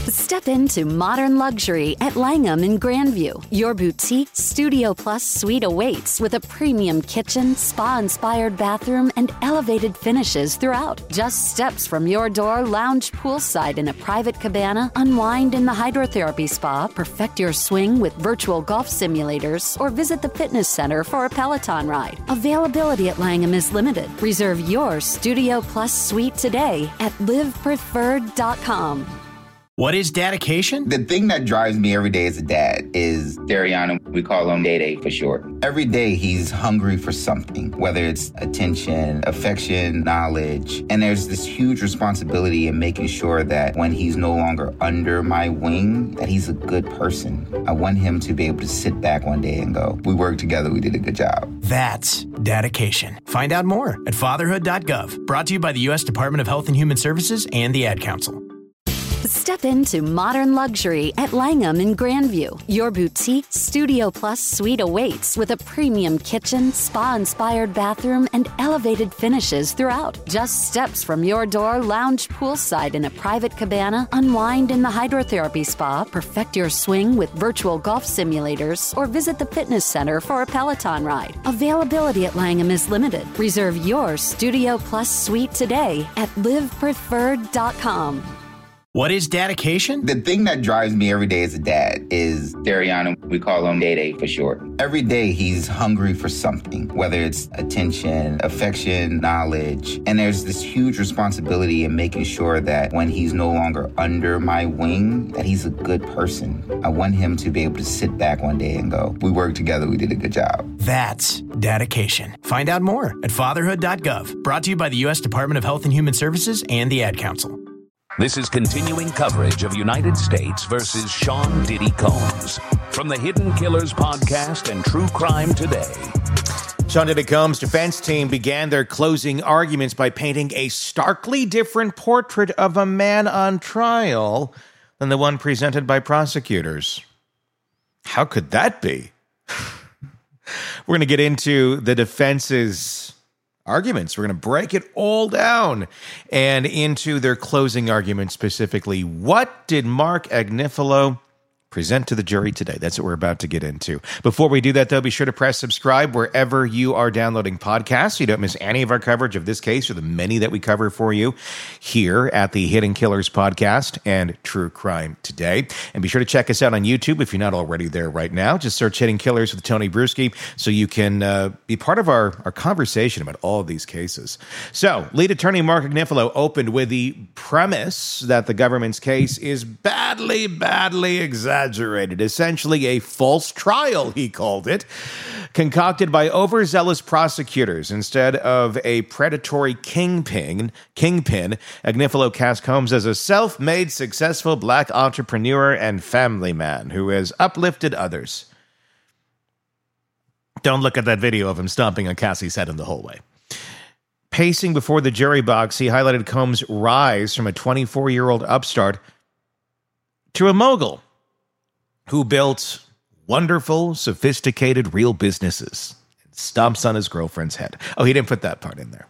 Step into modern luxury at Langham in Grandview. Your boutique Studio Plus suite awaits with a premium kitchen, spa-inspired bathroom, and elevated finishes throughout. Just steps from your door, lounge poolside in a private cabana, unwind in the hydrotherapy spa, perfect your swing with virtual golf simulators, or visit the fitness center for a Peloton ride. Availability at Langham is limited. Reserve your Studio Plus suite today at livepreferred.com. What is dedication? The thing that drives me every day as a dad is Dariana. We call him Day Day for short. Every day he's hungry for something, whether it's attention, affection, knowledge. And there's this huge responsibility in making sure that when he's no longer under my wing, that he's a good person. I want him to be able to sit back one day and go, we worked together, we did a good job. That's dedication. Find out more at fatherhood.gov. Brought to you by the U.S. Department of Health and Human Services and the Ad Council. Step into modern luxury at Langham in Grandview. Your boutique Studio Plus suite awaits with a premium kitchen, spa-inspired bathroom, and elevated finishes throughout. Just steps from your door, lounge poolside in a private cabana, unwind in the hydrotherapy spa, perfect your swing with virtual golf simulators, or visit the fitness center for a Peloton ride. Availability at Langham is limited. Reserve your Studio Plus suite today at livepreferred.com. What is dedication? The thing that drives me every day as a dad is Dariana. We call him Day Day for short. Every day he's hungry for something, whether it's attention, affection, knowledge. And there's this huge responsibility in making sure that when he's no longer under my wing, that he's a good person. I want him to be able to sit back one day and go, we worked together, we did a good job. That's dedication. Find out more at fatherhood.gov. Brought to you by the U.S. Department of Health and Human Services and the Ad Council. This is continuing coverage of United States versus Sean Diddy Combs from the Hidden Killers podcast and True Crime Today. Sean Diddy Combs' defense team began their closing arguments by painting a starkly different portrait of a man on trial than the one presented by prosecutors. How could that be? We're going to get into the defense's arguments. We're going to break it all down and into their closing arguments specifically. What did Mark Agnifilo present to the jury today? That's what we're about to get into. Before we do that, though, be sure to press subscribe wherever you are downloading podcasts so you don't miss any of our coverage of this case or the many that we cover for you here at the Hidden Killers podcast and True Crime Today. And be sure to check us out on YouTube if you're not already there right now. Just search Hidden Killers with Tony Bruschi so you can be part of our conversation about all of these cases. So, lead attorney Mark Agnifilo opened with the premise that the government's case is badly exaggerated. Essentially a false trial, he called it, concocted by overzealous prosecutors instead of a predatory kingpin. Agnifilo cast Combs as a self-made, successful black entrepreneur and family man who has uplifted others. Don't look at that video of him stomping on Cassie's head in the hallway. Pacing before the jury box, he highlighted Combs' rise from a 24-year-old upstart to a mogul who built wonderful, sophisticated, real businesses and stomps on his girlfriend's head. Oh, he didn't put that part in there.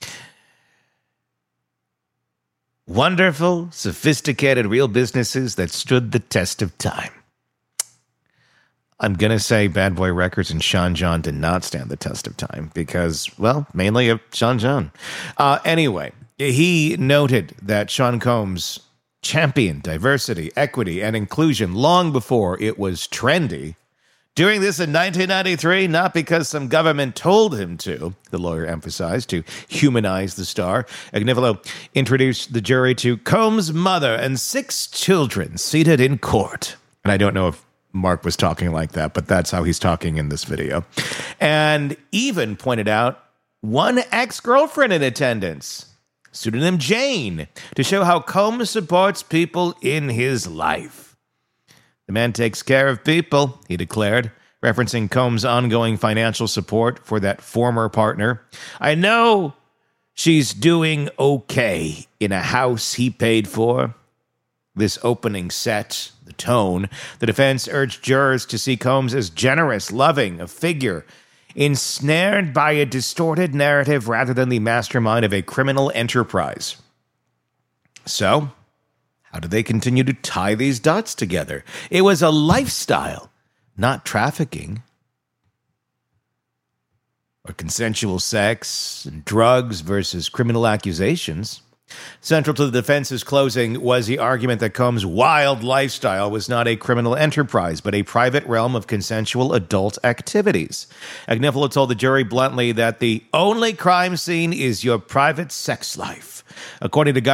Wonderful, sophisticated, real businesses that stood the test of time. I'm going to say Bad Boy Records and Sean John did not stand the test of time because, well, mainly of Sean John. Anyway, he noted that Sean Combs championed diversity, equity, and inclusion long before it was trendy. Doing this in 1993, not because some government told him to, the lawyer emphasized, to humanize the star. Agnifilo introduced the jury to Combs' mother and 6 children seated in court. And I don't know if Mark was talking like that, but that's how he's talking in this video. And even pointed out one ex-girlfriend in attendance, pseudonym Jane, to show how Combs supports people in his life. The man takes care of people, he declared, referencing Combs' ongoing financial support for that former partner. I know she's doing okay in a house he paid for. This opening set the tone. The defense urged jurors to see Combs as generous, loving, a figure ensnared by a distorted narrative rather than the mastermind of a criminal enterprise. So, How do they continue to tie these dots together? It was a lifestyle, not trafficking. Or consensual sex and drugs versus criminal accusations. Central to the defense's closing was the argument that Combs' wild lifestyle was not a criminal enterprise, but a private realm of consensual adult activities. Agnifilo told the jury bluntly that the only crime scene is your private sex life. According to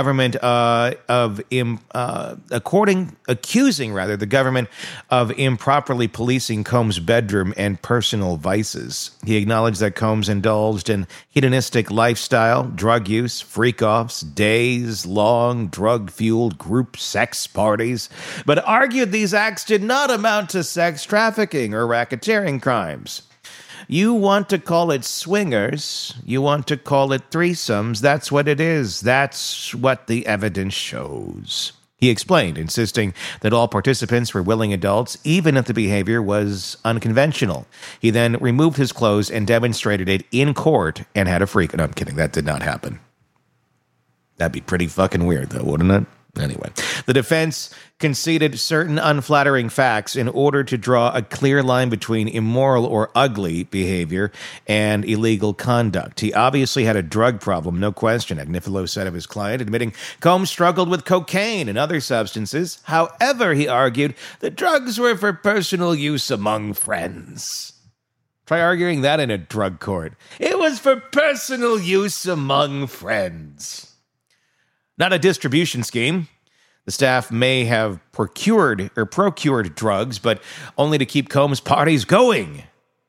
accusing the government of improperly policing Combs' bedroom and personal vices. He acknowledged that Combs indulged in hedonistic lifestyle, drug use, freak-offs, days-long drug-fueled group sex parties, but argued these acts did not amount to sex trafficking or racketeering crimes. You want to call it swingers, you want to call it threesomes, that's what it is. That's what the evidence shows. He explained, insisting that all participants were willing adults, even if the behavior was unconventional. He then removed his clothes and demonstrated it in court and had a freak. No, I'm kidding, that did not happen. That'd be pretty fucking weird, though, wouldn't it? Anyway, the defense conceded certain unflattering facts in order to draw a clear line between immoral or ugly behavior and illegal conduct. He obviously had a drug problem, no question, Agnifilo said of his client, admitting Combs struggled with cocaine and other substances. However, he argued, the drugs were for personal use among friends. Try arguing that in a drug court. It was for personal use among friends. Not a distribution scheme. The staff may have procured drugs, but only to keep Combs' parties going,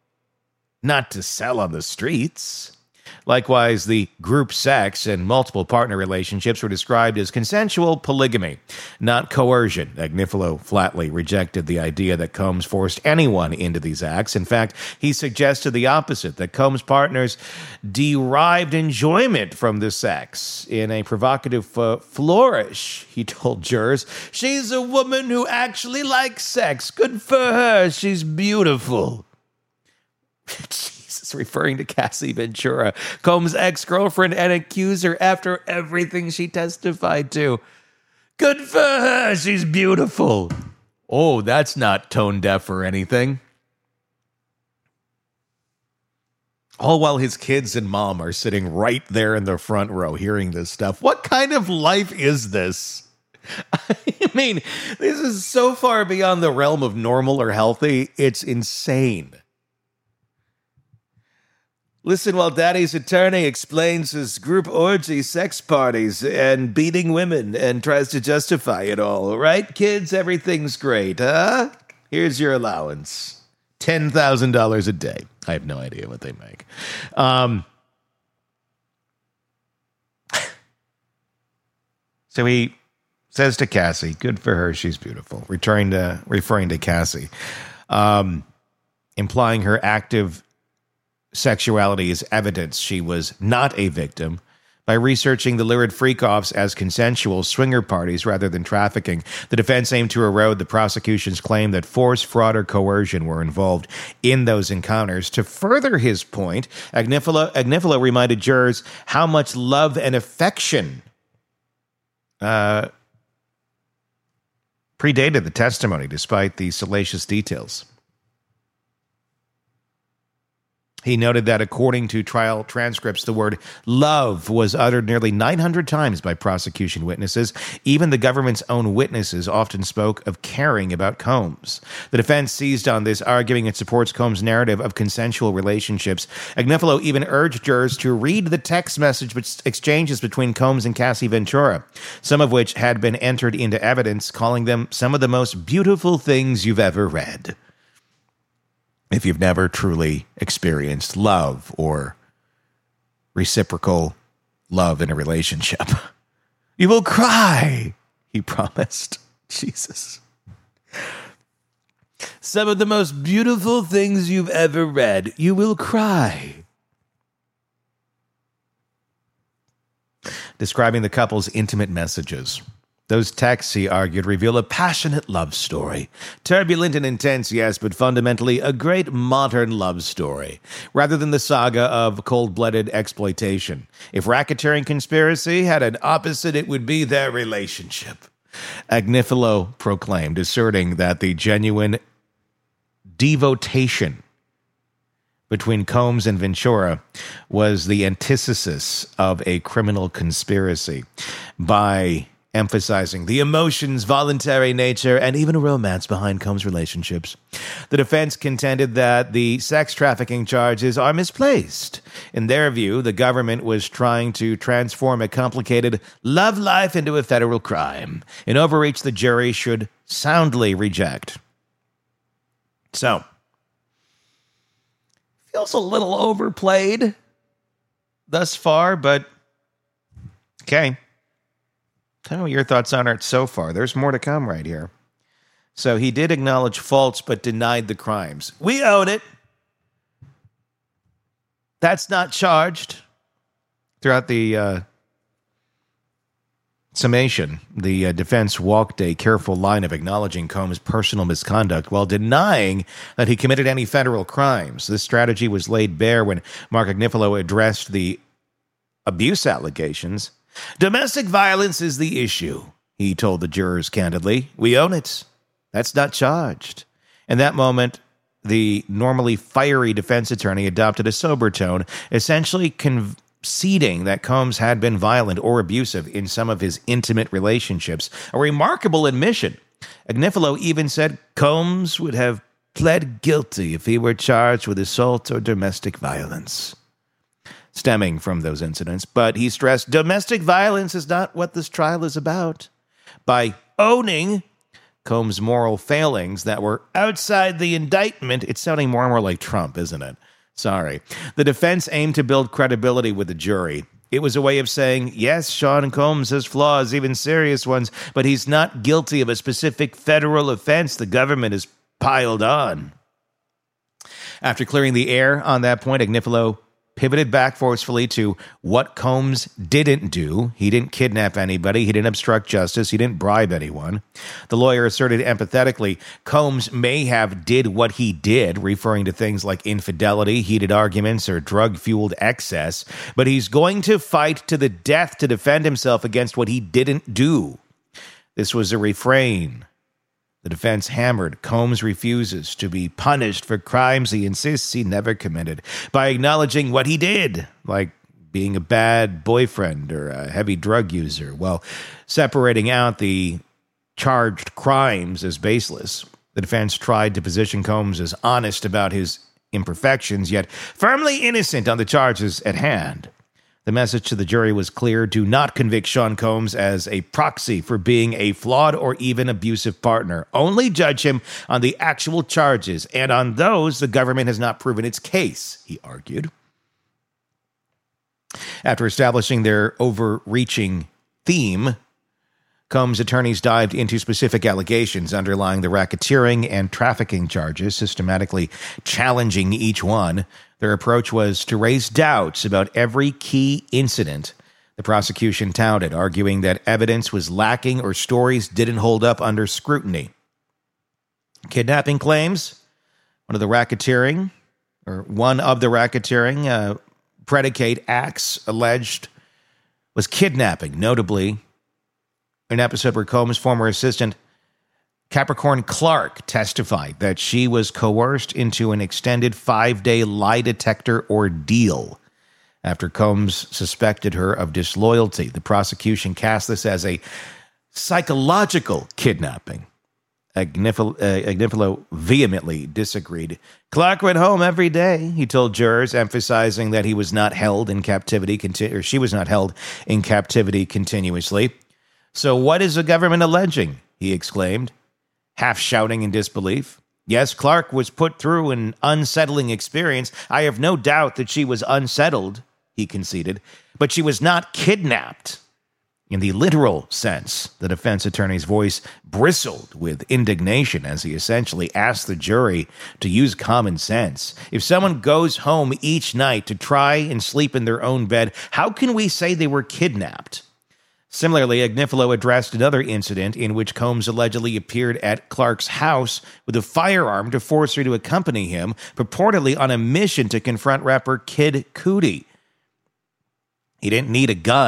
not to sell on the streets. Likewise, the group sex and multiple partner relationships were described as consensual polygamy, not coercion. Agnifilo flatly rejected the idea that Combs forced anyone into these acts. In fact, he suggested the opposite, that Combs' partners derived enjoyment from the sex. In a provocative flourish, he told jurors, "She's a woman who actually likes sex. Good for her. She's beautiful." Referring to Cassie Ventura, Combs' ex-girlfriend and accuser after everything she testified to. Good for her, she's beautiful. Oh, that's not tone deaf or anything. All while his kids and mom are sitting right there in the front row hearing this stuff. What kind of life is this? I mean, this is so far beyond the realm of normal or healthy, it's insane. Listen while Daddy's attorney explains his group orgy sex parties and beating women and tries to justify it all. Right, kids? Everything's great, huh? Here's your allowance. $10,000 a day. I have no idea what they make. So he says to Cassie, good for her, she's beautiful. Referring to Cassie. Implying her active sexuality is evidence she was not a victim. By researching the lurid freak-offs as consensual swinger parties rather than trafficking, the defense aimed to erode the prosecution's claim that force, fraud, or coercion were involved in those encounters. To further his point, Agnifilo reminded jurors how much love and affection predated the testimony, despite the salacious details. He noted that according to trial transcripts, the word love was uttered nearly 900 times by prosecution witnesses. Even the government's own witnesses often spoke of caring about Combs. The defense seized on this, arguing it supports Combs' narrative of consensual relationships. Agnifilo even urged jurors to read the text message exchanges between Combs and Cassie Ventura, some of which had been entered into evidence, calling them some of the most beautiful things you've ever read. If you've never truly experienced love or reciprocal love in a relationship, you will cry, he promised. Jesus. Some of the most beautiful things you've ever read, you will cry. Describing the couple's intimate messages. Those texts, he argued, reveal a passionate love story. Turbulent and intense, yes, but fundamentally a great modern love story, rather than the saga of cold-blooded exploitation. If racketeering conspiracy had an opposite, it would be their relationship. Agnifilo proclaimed, asserting that the genuine devotation between Combs and Ventura was the antithesis of a criminal conspiracy, by emphasizing the emotions, voluntary nature, and even a romance behind Combs' relationships. The defense contended that the sex trafficking charges are misplaced. In their view, the government was trying to transform a complicated love life into a federal crime, an overreach the jury should soundly reject. So, feels a little overplayed thus far, but okay. Tell me what your thoughts on it so far. There's more to come right here. So he did acknowledge faults but denied the crimes. We own it. That's not charged. Throughout the summation, the defense walked a careful line of acknowledging Combs' personal misconduct while denying that he committed any federal crimes. This strategy was laid bare when Mark Agnifilo addressed the abuse allegations. Domestic violence is the issue, he told the jurors candidly. We own it. That's not charged. In that moment, the normally fiery defense attorney adopted a sober tone, essentially conceding that Combs had been violent or abusive in some of his intimate relationships, a remarkable admission. Agnifilo even said Combs would have pled guilty if he were charged with assault or domestic violence stemming from those incidents, but he stressed domestic violence is not what this trial is about. By owning Combs' moral failings that were outside the indictment, it's sounding more and more like Trump, isn't it? Sorry. The defense aimed to build credibility with the jury. It was a way of saying, yes, Sean Combs has flaws, even serious ones, but he's not guilty of a specific federal offense the government has piled on. After clearing the air on that point, Agnifilo pivoted back forcefully to what Combs didn't do. He didn't kidnap anybody. He didn't obstruct justice. He didn't bribe anyone. The lawyer asserted empathetically, Combs may have did what he did, referring to things like infidelity, heated arguments, or drug-fueled excess, but he's going to fight to the death to defend himself against what he didn't do. This was a refrain. The defense hammered Combs refuses to be punished for crimes he insists he never committed by acknowledging what he did, like being a bad boyfriend or a heavy drug user, while separating out the charged crimes as baseless. The defense tried to position Combs as honest about his imperfections, yet firmly innocent on the charges at hand. The message to the jury was clear: do not convict Sean Combs as a proxy for being a flawed or even abusive partner. Only judge him on the actual charges, and on those, the government has not proven its case, he argued. After establishing their overreaching theme, Combs' attorneys dived into specific allegations underlying the racketeering and trafficking charges, systematically challenging each one. Their approach was to raise doubts about every key incident the prosecution touted, arguing that evidence was lacking or stories didn't hold up under scrutiny. Kidnapping claims, one of the racketeering predicate acts alleged was kidnapping, notably an episode where Combs' former assistant Capricorn Clark testified that she was coerced into an extended 5-day lie detector ordeal after Combs suspected her of disloyalty. The prosecution cast this as a psychological kidnapping. Agnifilo vehemently disagreed. Clark went home every day, he told jurors, emphasizing that he was not held in captivity, she was not held in captivity continuously. So what is the government alleging? He exclaimed, half shouting in disbelief. Yes, Clark was put through an unsettling experience. I have no doubt that she was unsettled, he conceded, but she was not kidnapped. In the literal sense, the defense attorney's voice bristled with indignation as he essentially asked the jury to use common sense. If someone goes home each night to try and sleep in their own bed, how can we say they were kidnapped? Similarly, Agnifilo addressed another incident in which Combs allegedly appeared at Clark's house with a firearm to force her to accompany him, purportedly on a mission to confront rapper Kid Cudi. He didn't need a gun.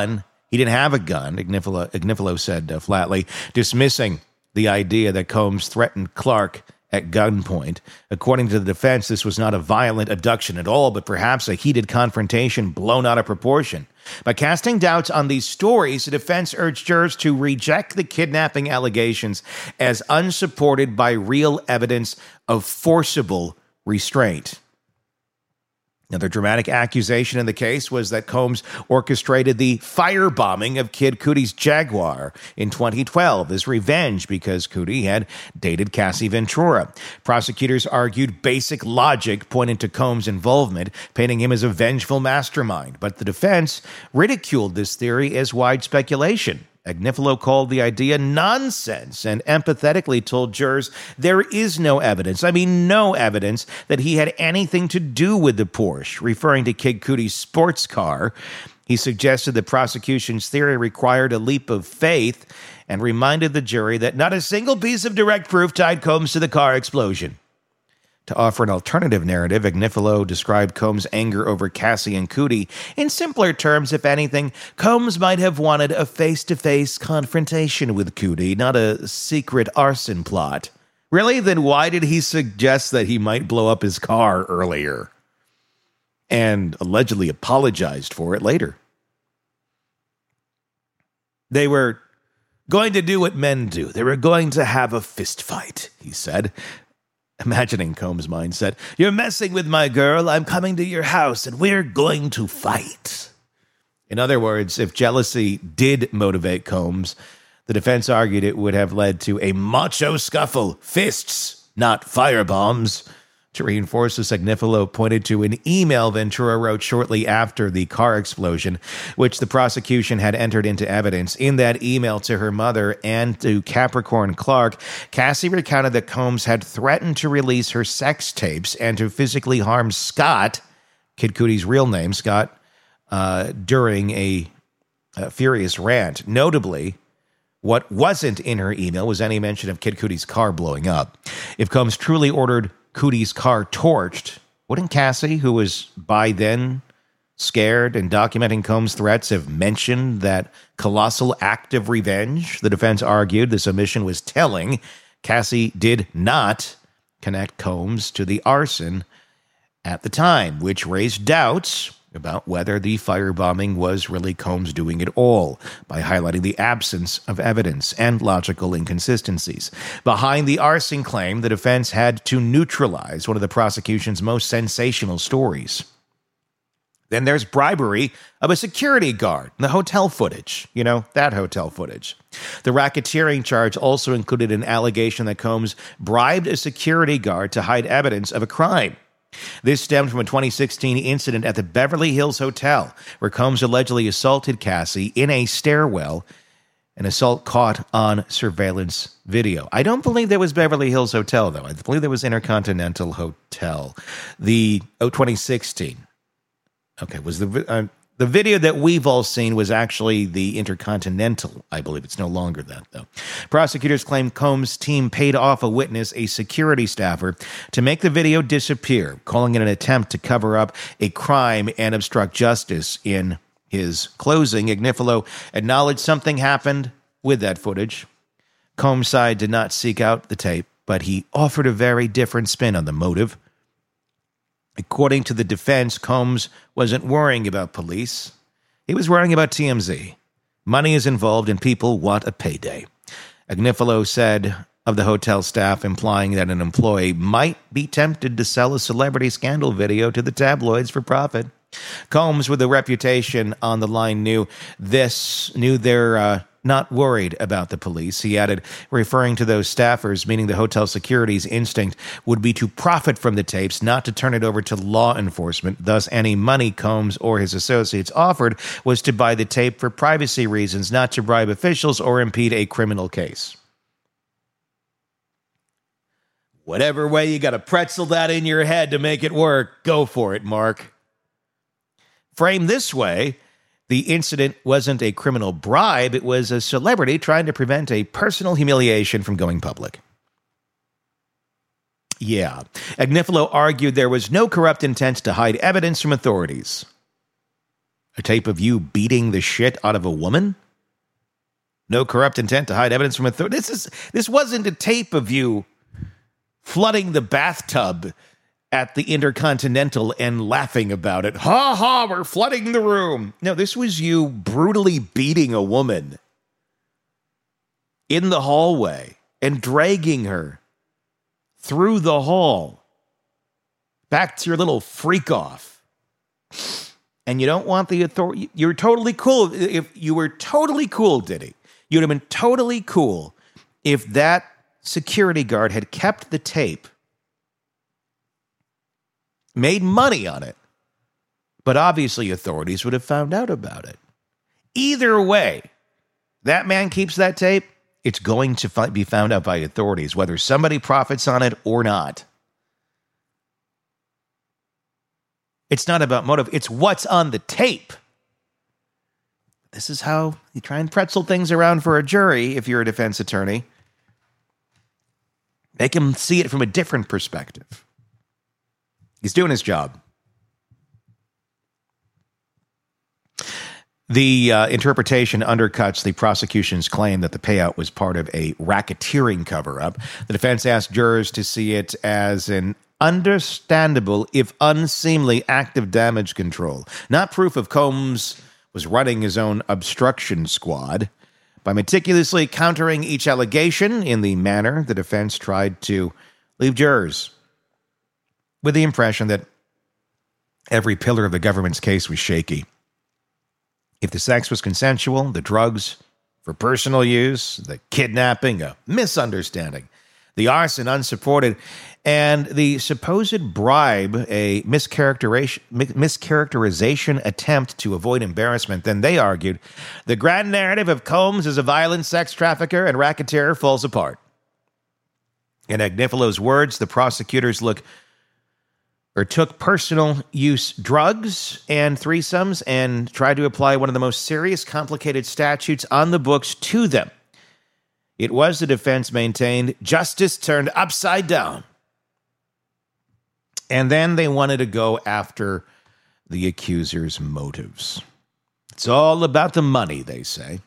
He didn't have a gun, Agnifilo said flatly, dismissing the idea that Combs threatened Clark at gunpoint. According to the defense, this was not a violent abduction at all, but perhaps a heated confrontation blown out of proportion. By casting doubts on these stories, the defense urged jurors to reject the kidnapping allegations as unsupported by real evidence of forcible restraint. Another dramatic accusation in the case was that Combs orchestrated the firebombing of Kid Cudi's Jaguar in 2012 as revenge because Cudi had dated Cassie Ventura. Prosecutors argued basic logic pointed to Combs' involvement, painting him as a vengeful mastermind. But the defense ridiculed this theory as wide speculation. Agnifilo called the idea nonsense and empathetically told jurors there is no evidence that he had anything to do with the Porsche, referring to Kid Cudi's sports car. He suggested the prosecution's theory required a leap of faith and reminded the jury that not a single piece of direct proof tied Combs to the car explosion. To offer an alternative narrative, Agnifilo described Combs' anger over Cassie and Cudi. In simpler terms, if anything, Combs might have wanted a face-to-face confrontation with Cudi, not a secret arson plot. Really? Then why did he suggest that he might blow up his car earlier? And allegedly apologized for it later. They were going to do what men do. They were going to have a fist fight, he said. Imagining Combs' mindset, "You're messing with my girl, I'm coming to your house, and we're going to fight." In other words, if jealousy did motivate Combs, the defense argued it would have led to a macho scuffle, fists, not firebombs. To reinforce this, Agnifilo pointed to an email Ventura wrote shortly after the car explosion, which the prosecution had entered into evidence. In that email to her mother and to Capricorn Clark, Cassie recounted that Combs had threatened to release her sex tapes and to physically harm Scott, Kid Cudi's real name, Scott, during a furious rant. Notably, what wasn't in her email was any mention of Kid Cudi's car blowing up. If Combs truly ordered Cudi's car torched, wouldn't Cassie, who was by then scared and documenting Combs' threats, have mentioned that colossal act of revenge? The defense argued this omission was telling. Cassie did not connect Combs to the arson at the time, which raised doubts about whether the firebombing was really Combs doing it all, by highlighting the absence of evidence and logical inconsistencies. Behind the arson claim, the defense had to neutralize one of the prosecution's most sensational stories. Then there's bribery of a security guard, the hotel footage. You know, that hotel footage. The racketeering charge also included an allegation that Combs bribed a security guard to hide evidence of a crime. This stemmed from a 2016 incident at the Beverly Hills Hotel, where Combs allegedly assaulted Cassie in a stairwell, an assault caught on surveillance video. I don't believe there was Beverly Hills Hotel, though. I believe there was Intercontinental Hotel. 2016. Okay, was the video that we've all seen was actually the Intercontinental. I believe it's no longer that, though. Prosecutors claim Combs' team paid off a witness, a security staffer, to make the video disappear, calling it an attempt to cover up a crime and obstruct justice. In his closing, Agnifilo acknowledged something happened with that footage. Combs' side did not seek out the tape, but he offered a very different spin on the motive. According to the defense, Combs wasn't worrying about police. He was worrying about TMZ. Money is involved and people want a payday. Agnifilo said of the hotel staff, implying that an employee might be tempted to sell a celebrity scandal video to the tabloids for profit. Combs, with a reputation on the line, knew they're not worried about the police. He added, referring to those staffers, meaning the hotel security's instinct would be to profit from the tapes, not to turn it over to law enforcement. Thus, any money Combs or his associates offered was to buy the tape for privacy reasons, not to bribe officials or impede a criminal case. Whatever way you got to pretzel that in your head to make it work, go for it, Mark. Framed this way, the incident wasn't a criminal bribe, it was a celebrity trying to prevent a personal humiliation from going public. Yeah, Agnifilo argued there was no corrupt intent to hide evidence from authorities. A tape of you beating the shit out of a woman? No corrupt intent to hide evidence from authority. This wasn't a tape of you flooding the bathtub at the Intercontinental and laughing about it. Ha ha, we're flooding the room. No, this was you brutally beating a woman in the hallway and dragging her through the hall back to your little freak off. And you don't want the authority. You're totally cool. If you were totally cool, Diddy, you'd have been totally cool if that security guard had kept the tape, made money on it, but obviously authorities would have found out about it. Either way, that man keeps that tape, it's going to be found out by authorities, whether somebody profits on it or not. It's not about motive, it's what's on the tape. This is how you try and pretzel things around for a jury if you're a defense attorney. Make him see it from a different perspective. He's doing his job. The interpretation undercuts the prosecution's claim that the payout was part of a racketeering cover-up. The defense asked jurors to see it as an understandable, if unseemly, act of damage control, not proof of Combs was running his own obstruction squad. By meticulously countering each allegation in the manner the defense tried to leave jurors with the impression that every pillar of the government's case was shaky. If the sex was consensual, the drugs for personal use, the kidnapping a misunderstanding, the arson unsupported, and the supposed bribe a mischaracterization attempt to avoid embarrassment, then they argued the grand narrative of Combs as a violent sex trafficker and racketeer falls apart. In Agnifalo's words, the prosecutors took personal use drugs and threesomes and tried to apply one of the most serious, complicated statutes on the books to them. It was, the defense maintained, justice turned upside down. And then they wanted to go after the accuser's motives. It's all about the money, they say.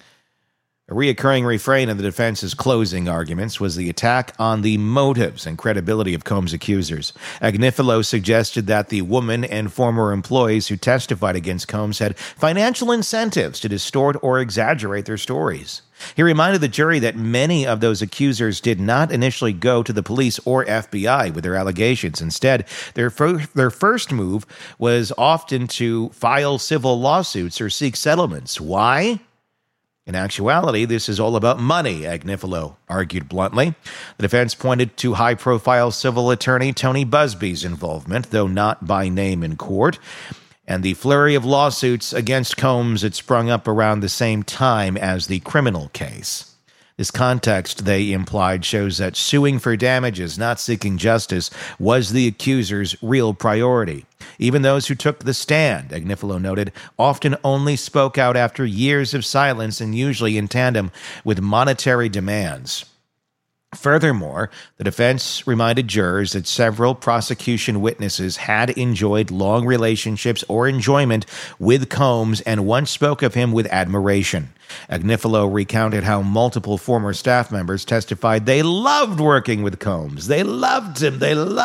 A reoccurring refrain of the defense's closing arguments was the attack on the motives and credibility of Combs' accusers. Agnifalo suggested that the woman and former employees who testified against Combs had financial incentives to distort or exaggerate their stories. He reminded the jury that many of those accusers did not initially go to the police or FBI with their allegations. Instead, their first move was often to file civil lawsuits or seek settlements. Why? In actuality, this is all about money, Agnifalo argued bluntly. The defense pointed to high-profile civil attorney Tony Busby's involvement, though not by name in court, and the flurry of lawsuits against Combs had sprung up around the same time as the criminal case. This context, they implied, shows that suing for damages, not seeking justice, was the accuser's real priority. Even those who took the stand, Agnifalo noted, often only spoke out after years of silence and usually in tandem with monetary demands. Furthermore, the defense reminded jurors that several prosecution witnesses had enjoyed long relationships or enjoyment with Combs and once spoke of him with admiration. Agnifalo recounted how multiple former staff members testified they loved working with Combs. They loved him,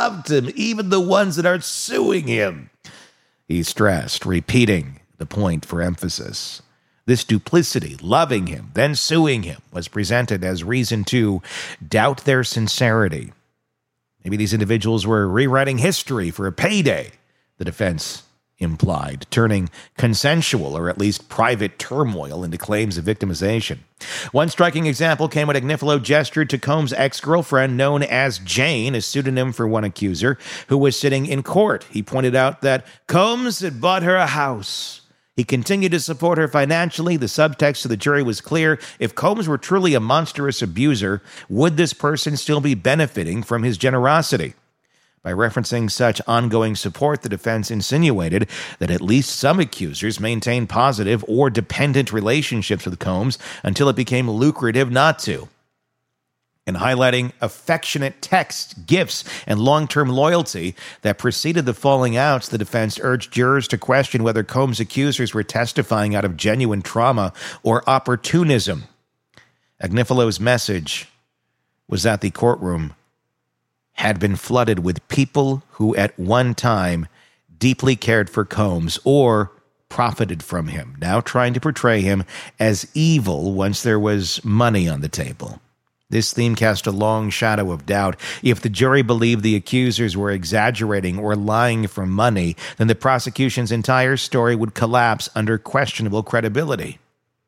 even the ones that are suing him. He stressed, repeating the point for emphasis. This duplicity, loving him, then suing him, was presented as reason to doubt their sincerity. Maybe these individuals were rewriting history for a payday, the defense implied, turning consensual or at least private turmoil into claims of victimization. One striking example came when Agnifalo gestured to Combs' ex-girlfriend known as Jane, a pseudonym for one accuser, who was sitting in court. He pointed out that Combs had bought her a house. He continued to support her financially. The subtext to the jury was clear. If Combs were truly a monstrous abuser, would this person still be benefiting from his generosity? By referencing such ongoing support, the defense insinuated that at least some accusers maintained positive or dependent relationships with Combs until it became lucrative not to. and highlighting affectionate texts, gifts, and long-term loyalty that preceded the falling outs. The defense urged jurors to question whether Combs' accusers were testifying out of genuine trauma or opportunism. Agnifalo's message was that the courtroom had been flooded with people who at one time deeply cared for Combs or profited from him, now trying to portray him as evil once there was money on the table. This theme cast a long shadow of doubt. If the jury believed the accusers were exaggerating or lying for money, then the prosecution's entire story would collapse under questionable credibility.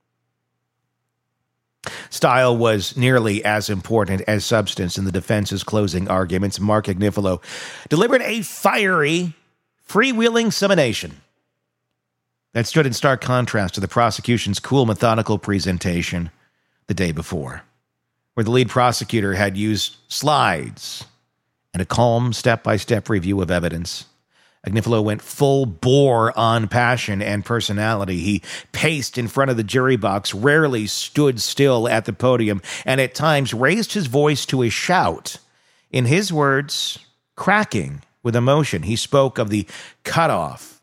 Style was nearly as important as substance in the defense's closing arguments. Mark Agnifalo delivered a fiery, freewheeling summation that stood in stark contrast to the prosecution's cool, methodical presentation the day before, where the lead prosecutor had used slides and a calm step-by-step review of evidence. Agnifalo went full bore on passion and personality. He paced in front of the jury box, rarely stood still at the podium, and at times raised his voice to a shout. In his words, cracking with emotion, he spoke of the cutoff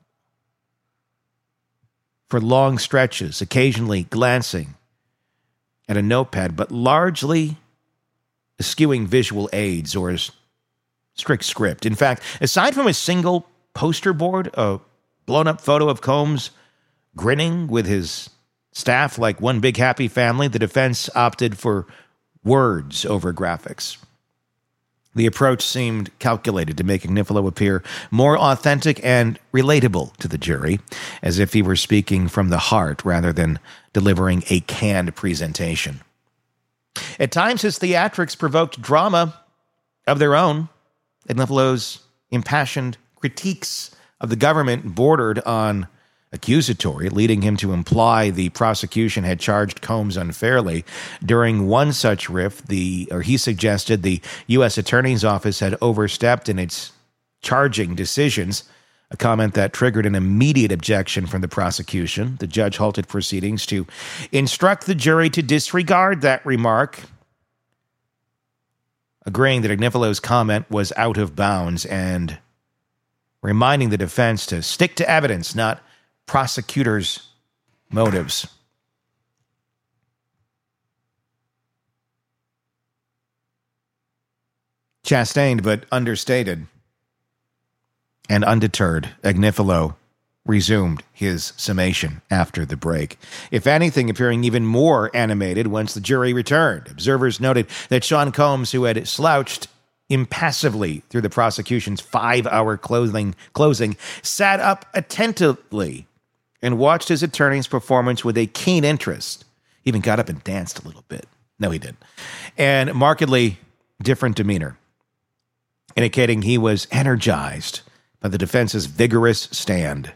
for long stretches, occasionally glancing at a notepad, but largely eschewing visual aids or strict script. In fact, aside from a single poster board, a blown-up photo of Combs grinning with his staff like one big happy family, the defense opted for words over graphics. The approach seemed calculated to make Agnifalo appear more authentic and relatable to the jury, as if he were speaking from the heart rather than delivering a canned presentation. At times, his theatrics provoked drama of their own. Agnifalo's impassioned critiques of the government bordered on accusatory, leading him to imply the prosecution had charged Combs unfairly. During one such riff, he suggested the U.S. Attorney's Office had overstepped in its charging decisions, a comment that triggered an immediate objection from the prosecution. The judge halted proceedings to instruct the jury to disregard that remark, agreeing that Agnifalo's comment was out of bounds and reminding the defense to stick to evidence, not prosecutors' motives. Chastained but understated and undeterred, Agnifalo resumed his summation after the break, if anything, appearing even more animated once the jury returned. Observers noted that Sean Combs, who had slouched impassively through the prosecution's 5-hour closing, sat up attentively and watched his attorney's performance with a keen interest. He even got up and danced a little bit. No, he didn't. And markedly different demeanor, indicating he was energized by the defense's vigorous stand.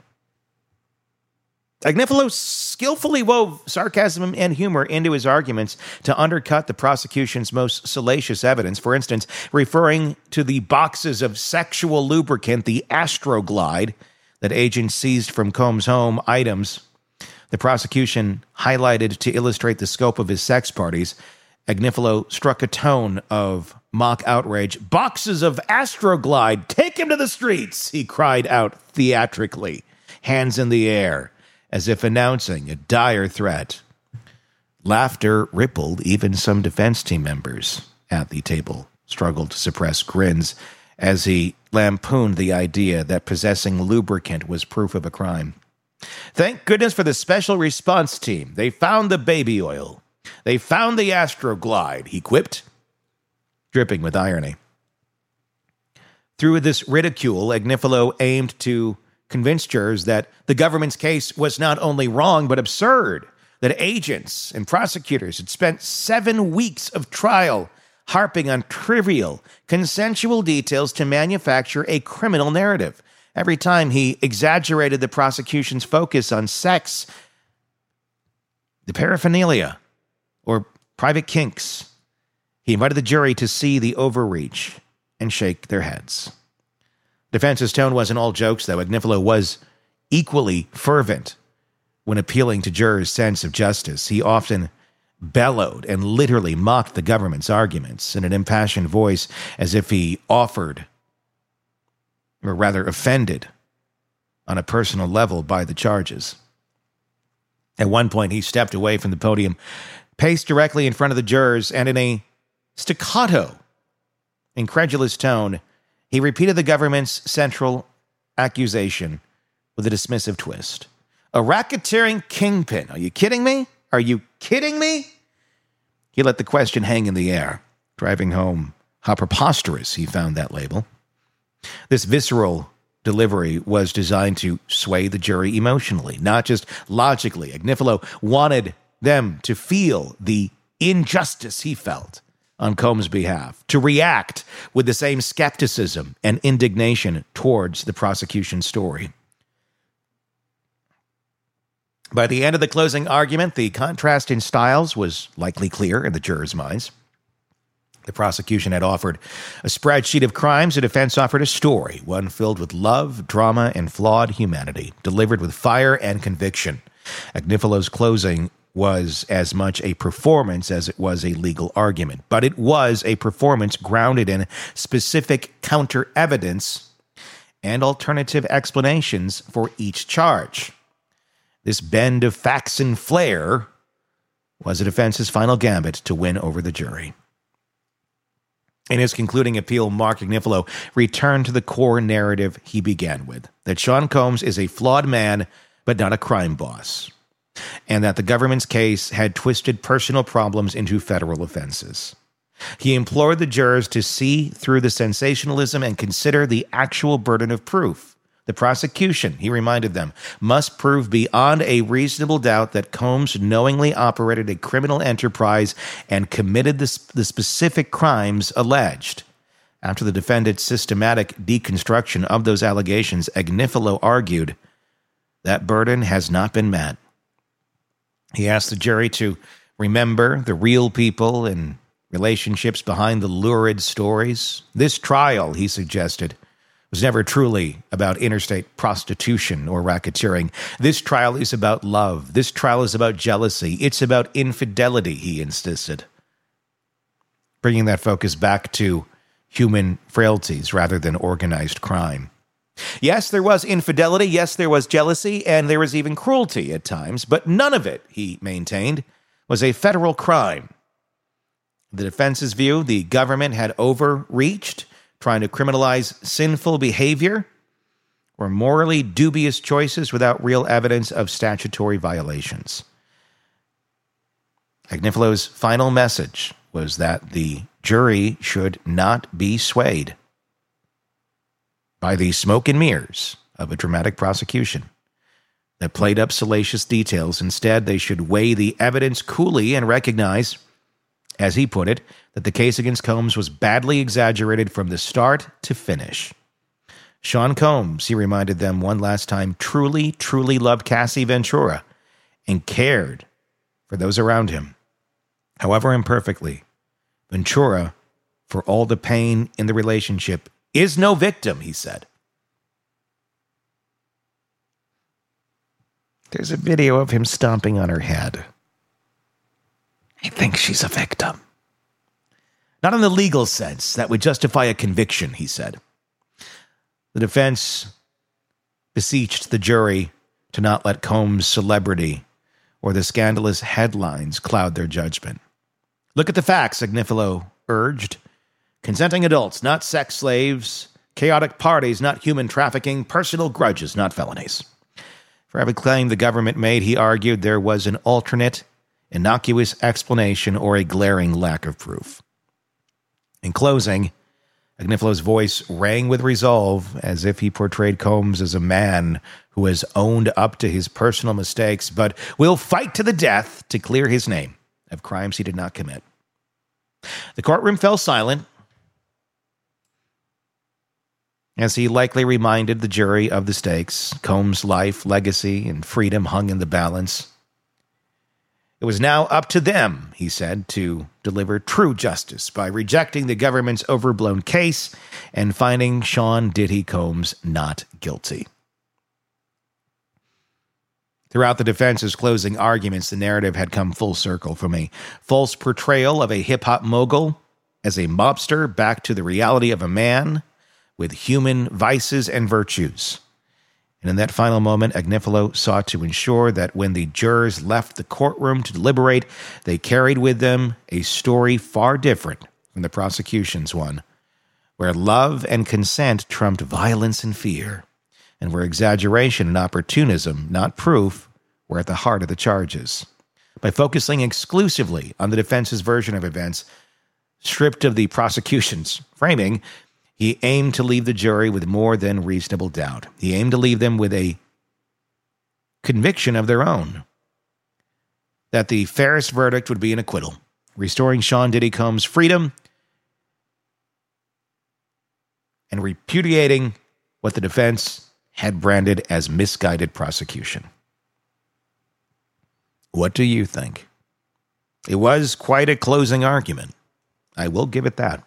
Agnifalo skillfully wove sarcasm and humor into his arguments to undercut the prosecution's most salacious evidence. For instance, referring to the boxes of sexual lubricant, the Astroglide, that agents seized from Combs' home, items the prosecution highlighted to illustrate the scope of his sex parties. Agnifalo struck a tone of mock outrage. "Boxes of Astroglide, take him to the streets," he cried out theatrically, hands in the air, as if announcing a dire threat. Laughter rippled. Even some defense team members at the table struggled to suppress grins as he lampooned the idea that possessing lubricant was proof of a crime. "Thank goodness for the special response team. They found the baby oil. They found the Astroglide," he quipped, dripping with irony. Through this ridicule, Agnifalo aimed to convince jurors that the government's case was not only wrong but absurd, that agents and prosecutors had spent 7 weeks of trial harping on trivial, consensual details to manufacture a criminal narrative. Every time he exaggerated the prosecution's focus on sex, the paraphernalia, or private kinks, he invited the jury to see the overreach and shake their heads. Defense's tone wasn't all jokes, though. Agnifalo was equally fervent when appealing to jurors' sense of justice. He often bellowed and literally mocked the government's arguments in an impassioned voice as if he offered, or rather offended, on a personal level by the charges. At one point, he stepped away from the podium, paced directly in front of the jurors, and in a staccato, incredulous tone, he repeated the government's central accusation with a dismissive twist. A racketeering kingpin. Are you kidding me? Are you kidding me? He let the question hang in the air, driving home how preposterous he found that label. This visceral delivery was designed to sway the jury emotionally, not just logically. Agnifilo wanted them to feel the injustice he felt on Combs' behalf, to react with the same skepticism and indignation towards the prosecution's story. By the end of the closing argument, the contrast in styles was likely clear in the jurors' minds. The prosecution had offered a spreadsheet of crimes. The defense offered a story, one filled with love, drama, and flawed humanity, delivered with fire and conviction. Agnifilo's closing was as much a performance as it was a legal argument, but it was a performance grounded in specific counter-evidence and alternative explanations for each charge. This bend of facts and flair was the defense's final gambit to win over the jury. In his concluding appeal, Mark Agnifilo returned to the core narrative he began with, that Sean Combs is a flawed man, but not a crime boss, and that the government's case had twisted personal problems into federal offenses. He implored the jurors to see through the sensationalism and consider the actual burden of proof. The prosecution, he reminded them, must prove beyond a reasonable doubt that Combs knowingly operated a criminal enterprise and committed the specific crimes alleged. After the defendant's systematic deconstruction of those allegations, Agnifilo argued that burden has not been met. He asked the jury to remember the real people and relationships behind the lurid stories. This trial, he suggested, was never truly about interstate prostitution or racketeering. This trial is about love. This trial is about jealousy. It's about infidelity, he insisted, bringing that focus back to human frailties rather than organized crime. Yes, there was infidelity. Yes, there was jealousy, and there was even cruelty at times, but none of it, he maintained, was a federal crime. In the defense's view, the government had overreached, trying to criminalize sinful behavior or morally dubious choices without real evidence of statutory violations. Agnifilo's final message was that the jury should not be swayed by the smoke and mirrors of a dramatic prosecution that played up salacious details. Instead, they should weigh the evidence coolly and recognize, as he put it, that the case against Combs was badly exaggerated from the start to finish. Sean Combs, he reminded them one last time, truly, truly loved Cassie Ventura and cared for those around him. However imperfectly, Ventura, for all the pain in the relationship, is no victim, he said. There's a video of him stomping on her head. I think she's a victim. Not in the legal sense that would justify a conviction, he said. The defense beseeched the jury to not let Combs' celebrity or the scandalous headlines cloud their judgment. Look at the facts, Agnifilo urged. Consenting adults, not sex slaves. Chaotic parties, not human trafficking. Personal grudges, not felonies. For every claim the government made, he argued there was an alternate, innocuous explanation or a glaring lack of proof. In closing, Agnifilo's voice rang with resolve, as if he portrayed Combs as a man who has owned up to his personal mistakes, but will fight to the death to clear his name of crimes he did not commit. The courtroom fell silent, as he likely reminded the jury of the stakes. Combs' life, legacy, and freedom hung in the balance. It was now up to them, he said, to deliver true justice by rejecting the government's overblown case and finding Sean Diddy Combs not guilty. Throughout the defense's closing arguments, the narrative had come full circle from a false portrayal of a hip-hop mogul as a mobster back to the reality of a man with human vices and virtues. And in that final moment, Agnifilo sought to ensure that when the jurors left the courtroom to deliberate, they carried with them a story far different from the prosecution's one, where love and consent trumped violence and fear, and where exaggeration and opportunism, not proof, were at the heart of the charges. By focusing exclusively on the defense's version of events, stripped of the prosecution's framing, he aimed to leave the jury with more than reasonable doubt. He aimed to leave them with a conviction of their own, that the fairest verdict would be an acquittal, restoring Sean Diddy Combs' freedom and repudiating what the defense had branded as misguided prosecution. What do you think? It was quite a closing argument. I will give it that.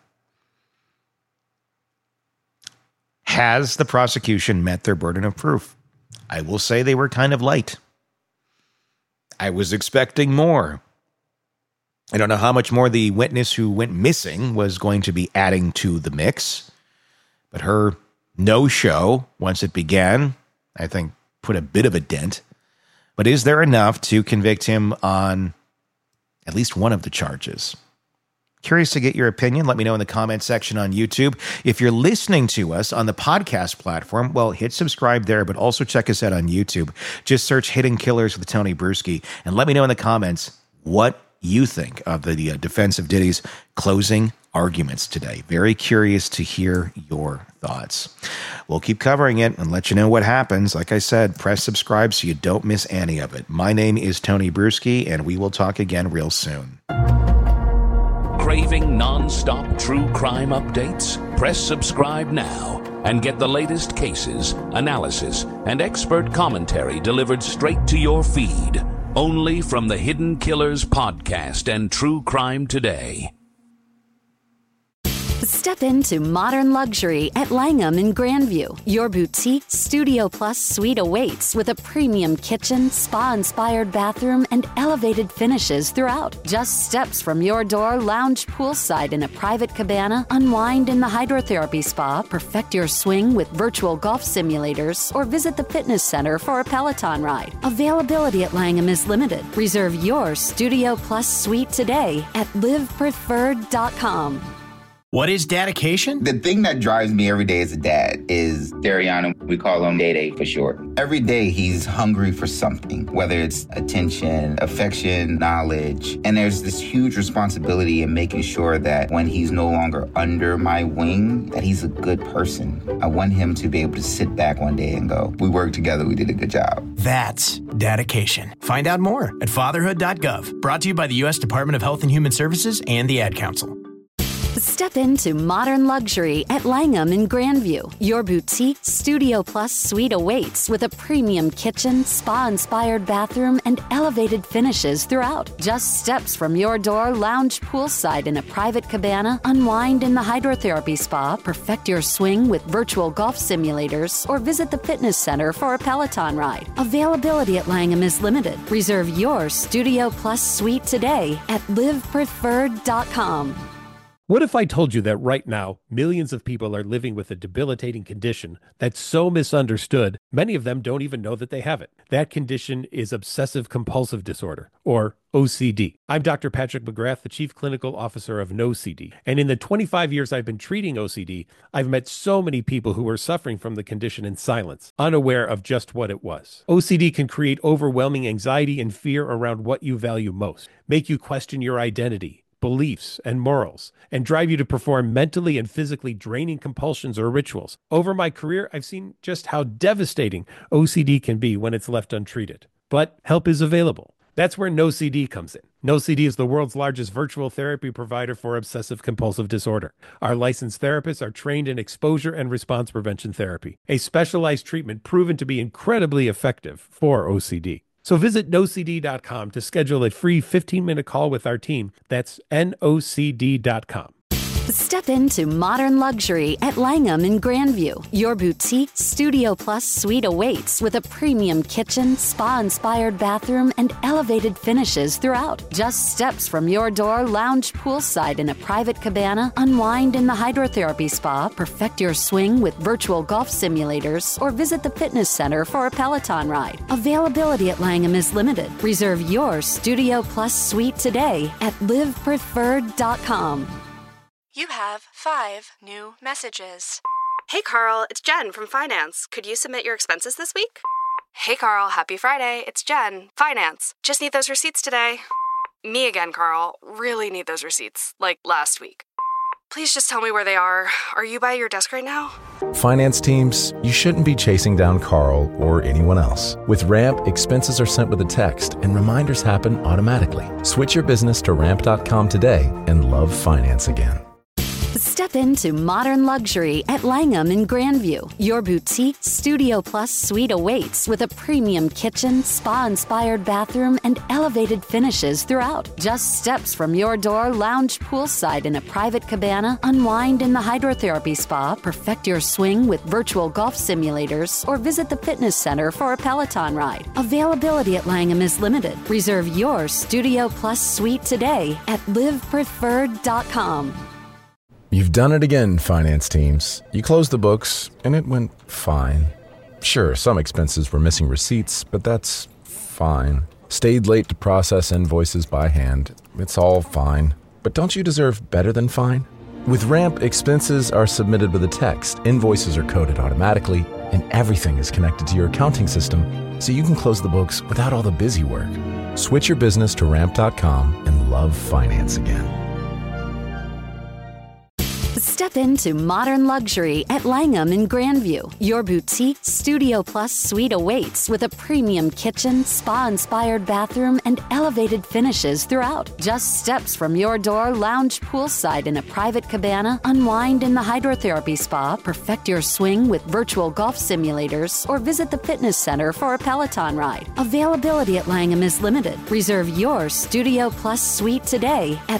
Has the prosecution met their burden of proof? I will say they were kind of light. I was expecting more. I don't know how much more the witness who went missing was going to be adding to the mix, but her no-show, once it began, I think put a bit of a dent. But is there enough to convict him on at least one of the charges? Curious to get your opinion. Let me know in the comment section on YouTube. If you're listening to us on the podcast platform, well, hit subscribe there, but also check us out on YouTube. Just search Hidden Killers with Tony Bruschi, and let me know in the comments what you think of the defense of Diddy's closing arguments today. Very curious to hear your thoughts. We'll keep covering it and let you know what happens. Like I said, press subscribe so you don't miss any of it. My name is Tony Bruschi, and we will talk again real soon. Craving non-stop true crime updates? Press subscribe now and get the latest cases, analysis, and expert commentary delivered straight to your feed. Only from the Hidden Killers podcast and True Crime Today. Step into modern luxury at Langham in Grandview. Your boutique Studio Plus suite awaits with a premium kitchen, spa-inspired bathroom, and elevated finishes throughout. Just steps from your door, lounge poolside in a private cabana, unwind in the hydrotherapy spa, perfect your swing with virtual golf simulators, or visit the fitness center for a Peloton ride. Availability at Langham is limited. Reserve your Studio Plus suite today at livepreferred.com. What is dedication? The thing that drives me every day as a dad is Dariana. We call him Day for short. Every day he's hungry for something, whether it's attention, affection, knowledge. And there's this huge responsibility in making sure that when he's no longer under my wing, that he's a good person. I want him to be able to sit back one day and go, we worked together, we did a good job. That's dedication. Find out more at fatherhood.gov. Brought to you by the U.S. Department of Health and Human Services and the Ad Council. Step into modern luxury at Langham in Grandview. Your boutique Studio Plus suite awaits with a premium kitchen, spa-inspired bathroom, and elevated finishes throughout. Just steps from your door, lounge poolside in a private cabana, unwind in the hydrotherapy spa, perfect your swing with virtual golf simulators, or visit the fitness center for a Peloton ride. Availability at Langham is limited. Reserve your Studio Plus suite today at livepreferred.com. What if I told you that right now, millions of people are living with a debilitating condition that's so misunderstood, many of them don't even know that they have it? That condition is obsessive compulsive disorder, or OCD. I'm Dr. Patrick McGrath, the Chief Clinical Officer of NoCD. And in the 25 years I've been treating OCD, I've met so many people who are suffering from the condition in silence, unaware of just what it was. OCD can create overwhelming anxiety and fear around what you value most, make you question your identity, beliefs, and morals, and drive you to perform mentally and physically draining compulsions or rituals. Over my career, I've seen just how devastating OCD can be when it's left untreated. But help is available. That's where NoCD comes in. NoCD is the world's largest virtual therapy provider for obsessive compulsive disorder. Our licensed therapists are trained in exposure and response prevention therapy, a specialized treatment proven to be incredibly effective for OCD. So visit nocd.com to schedule a free 15-minute call with our team. That's nocd.com. Step into modern luxury at Langham in Grandview. Your boutique Studio Plus suite awaits with a premium kitchen, spa-inspired bathroom, and elevated finishes throughout. Just steps from your door, lounge poolside in a private cabana, unwind in the hydrotherapy spa, perfect your swing with virtual golf simulators, or visit the fitness center for a Peloton ride. Availability at Langham is limited. Reserve your Studio Plus suite today at livepreferred.com. You have 5 new messages. Hey Carl, it's Jen from Finance. Could you submit your expenses this week? Hey Carl, happy Friday. It's Jen, Finance. Just need those receipts today. Me again, Carl. Really need those receipts, like last week. Please just tell me where they are. Are you by your desk right now? Finance teams, you shouldn't be chasing down Carl or anyone else. With Ramp, expenses are sent with a text and reminders happen automatically. Switch your business to ramp.com today and love finance again. Step into modern luxury at Langham in Grandview. Your boutique Studio Plus suite awaits with a premium kitchen, spa-inspired bathroom, and elevated finishes throughout. Just steps from your door, lounge poolside in a private cabana, unwind in the hydrotherapy spa, perfect your swing with virtual golf simulators, or visit the fitness center for a Peloton ride. Availability at Langham is limited. Reserve your Studio Plus suite today at livepreferred.com. You've done it again, finance teams. You closed the books, and it went fine. Sure, some expenses were missing receipts, but that's fine. Stayed late to process invoices by hand. It's all fine. But don't you deserve better than fine? With Ramp, expenses are submitted with a text, invoices are coded automatically, and everything is connected to your accounting system, so you can close the books without all the busy work. Switch your business to ramp.com and love finance again. Step into modern luxury at Langham in Grandview. Your boutique Studio Plus suite awaits with a premium kitchen, spa-inspired bathroom, and elevated finishes throughout. Just steps from your door, lounge poolside in a private cabana, unwind in the hydrotherapy spa, perfect your swing with virtual golf simulators, or visit the fitness center for a Peloton ride. Availability at Langham is limited. Reserve your Studio Plus suite today at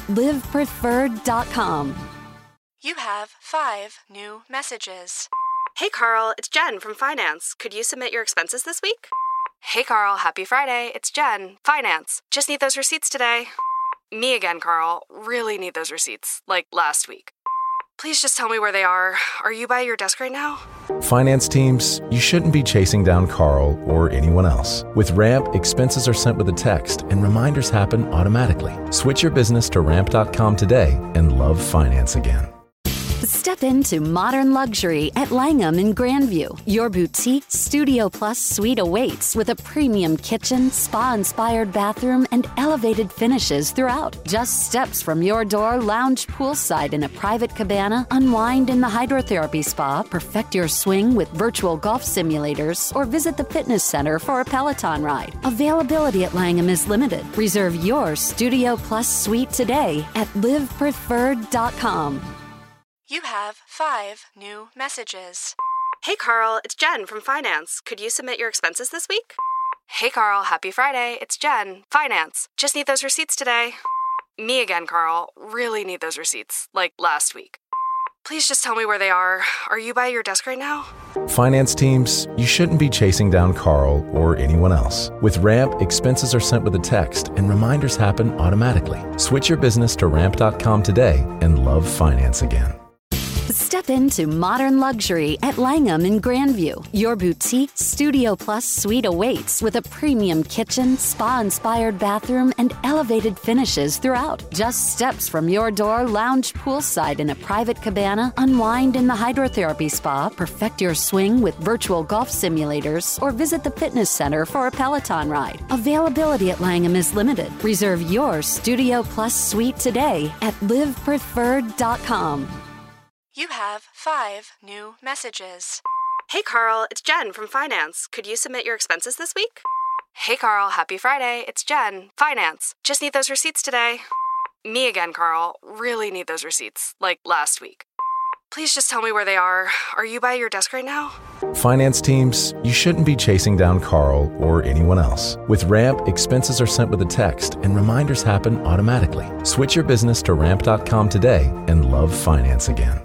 livepreferred.com. You have 5 new messages. Hey Carl, it's Jen from Finance. Could you submit your expenses this week? Hey Carl, happy Friday. It's Jen, Finance. Just need those receipts today. Me again, Carl. Really need those receipts, like last week. Please just tell me where they are. Are you by your desk right now? Finance teams, you shouldn't be chasing down Carl or anyone else. With Ramp, expenses are sent with a text and reminders happen automatically. Switch your business to ramp.com today and love finance again. Step into modern luxury at Langham in Grandview. Your boutique Studio Plus suite awaits with a premium kitchen, spa-inspired bathroom, and elevated finishes throughout. Just steps from your door, lounge poolside in a private cabana, unwind in the hydrotherapy spa, perfect your swing with virtual golf simulators, or visit the fitness center for a Peloton ride. Availability at Langham is limited. Reserve your Studio Plus suite today at livepreferred.com. You have 5 new messages. Hey Carl, it's Jen from Finance. Could you submit your expenses this week? Hey Carl, happy Friday. It's Jen, Finance. Just need those receipts today. Me again, Carl. Really need those receipts, like last week. Please just tell me where they are. Are you by your desk right now? Finance teams, you shouldn't be chasing down Carl or anyone else. With Ramp, expenses are sent with a text and reminders happen automatically. Switch your business to ramp.com today and love finance again. Step into modern luxury at Langham in Grandview. Your boutique Studio Plus suite awaits with a premium kitchen, spa-inspired bathroom, and elevated finishes throughout. Just steps from your door, lounge poolside in a private cabana, unwind in the hydrotherapy spa, perfect your swing with virtual golf simulators, or visit the fitness center for a Peloton ride. Availability at Langham is limited. Reserve your Studio Plus suite today at livepreferred.com. You have 5 new messages. Hey Carl, it's Jen from Finance. Could you submit your expenses this week? Hey Carl, happy Friday. It's Jen, Finance. Just need those receipts today. Me again, Carl. Really need those receipts, like last week. Please just tell me where they are. Are you by your desk right now? Finance teams, you shouldn't be chasing down Carl or anyone else. With Ramp, expenses are sent with a text and reminders happen automatically. Switch your business to ramp.com today and love finance again.